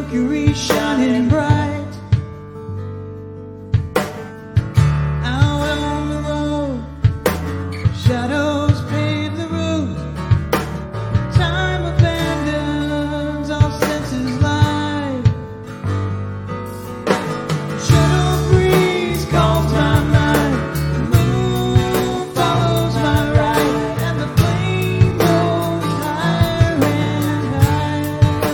Mercury shining bright. Out on the road, shadows pave the route. Time abandons all senses light. Shadow breeze calms my mind. The moon follows my ride, and the flame goes higher and higher.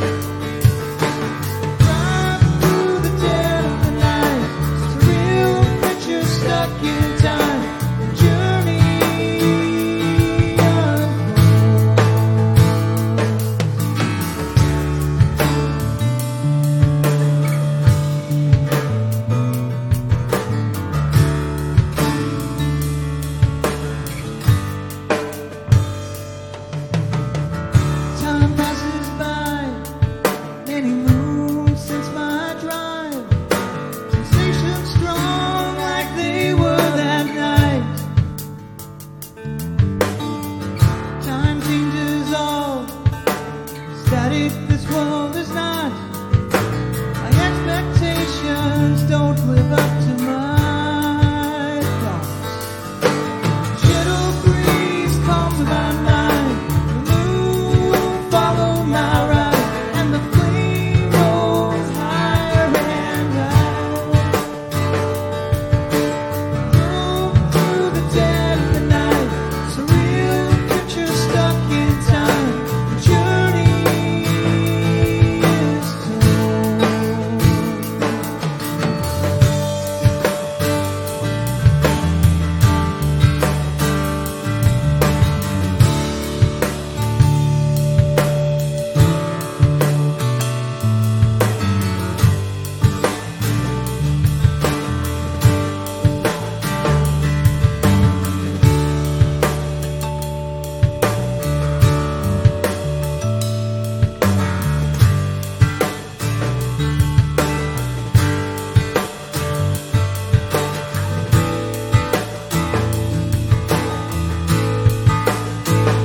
Drive through the dead of the night, surreal picture stuck in time. The journey unfolds. Time passes by, many moons since my drive. Sensations strong like they were that night. Time changes all, static this world is not. My expectations don't live up to my thoughts. Shadow breeze calms my mind. The moon follow my ride, and the flame goes higher and higher. Move through the dead of the night, surreal picture stuck in time. The journey is told.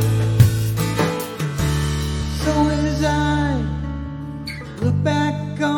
So as I look back on